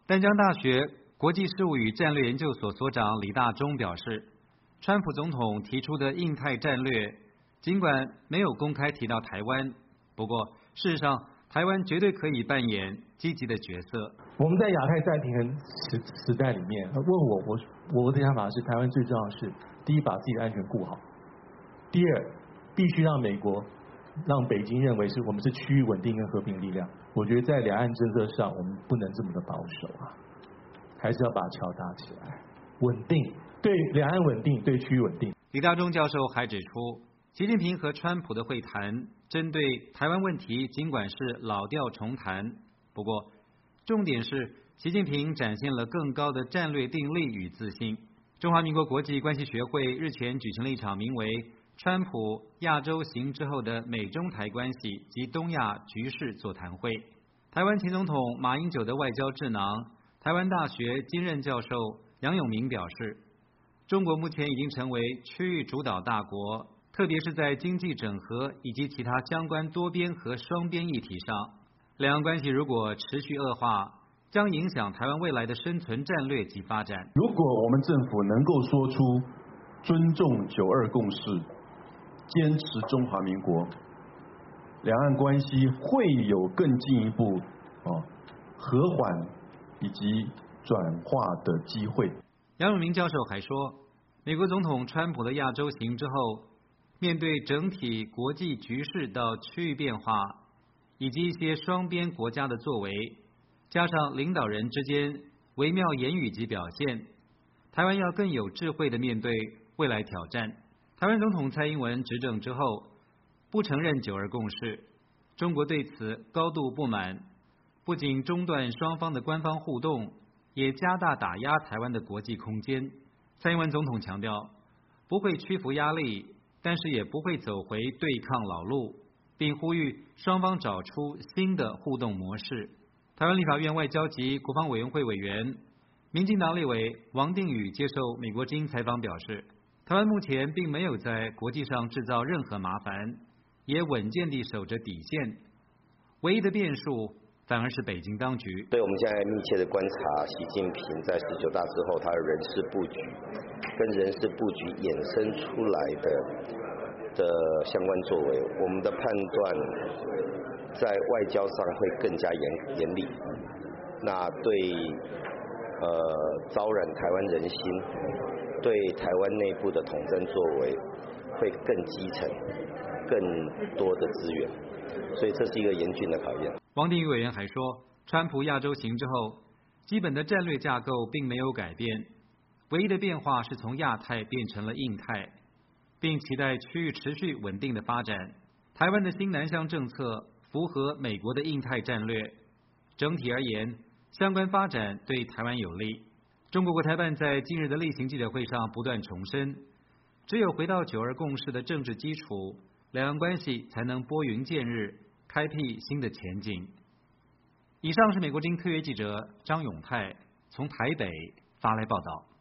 淡江大学国际事务与战略研究所所长李大中表示，川普总统提出的印太战略，尽管没有公开提到台湾，不过事实上，台湾绝对可以扮演积极的角色。 我们在亚太再平衡时代里面，我的想法是，台湾最重要的是，第一，把自己的安全顾好；第二，必须让美国、让北京认为我们是区域稳定跟和平力量。我觉得在两岸政策上，我们不能这么的保守啊，还是要把桥搭起来，稳定，对两岸稳定，对区域稳定。 李大中教授还指出，习近平和川普的会谈针对台湾问题，尽管是老调重弹，不过重点是习近平展现了更高的战略定力与自信。中华民国国际关系学会日前举行了一场名为川普亚洲行之后的美中台关系及东亚局势座谈会。台湾前总统马英九的外交智囊、台湾大学兼任教授杨永明表示，中国目前已经成为区域主导大国，特别是在经济整合以及其他相关多边和双边议题上，两岸关系如果持续恶化，将影响台湾未来的生存战略及发展。 如果我们政府能够说出尊重9·2共识，坚持中华民国，两岸关系会有更进一步和缓以及转化的机会。 杨永明教授还说，美国总统川普的亚洲行之后，面对整体国际局势到区域变化，以及一些双边国家的作为，加上领导人之间微妙言语及表现，台湾要更有智慧地面对未来挑战。台湾总统蔡英文执政之后，不承认9·2共识，中国对此高度不满，不仅中断双方的官方互动，也加大打压台湾的国际空间。蔡英文总统强调，不会屈服压力，但是也不会走回对抗老路，并呼吁双方找出新的互动模式。台湾立法院外交及国防委员会委员、民进党立委王定宇接受美国之音采访表示，台湾目前并没有在国际上制造任何麻烦，也稳健地守着底线，唯一的变数反而是北京当局。 所以我们现在密切的观察习近平在19大之后他的人事布局，跟人事布局衍生出来的相关作为，我们的判断在外交上会更加严厉，那对招揽台湾人心，对台湾内部的统战作为会更基层，更多的资源，所以这是一个严峻的考验。 王定宇委员还说，川普亚洲行之后，基本的战略架构并没有改变，唯一的变化是从亚太变成了印太，并期待区域持续稳定的发展。台湾的新南向政策符合美国的印太战略，整体而言，相关发展对台湾有利。中国国台办在近日的例行记者会上不断重申，只有回到9·2共识的政治基础，两岸关系才能拨云见日，开辟新的前景。以上是美国之音特约记者张永泰从台北发来报道。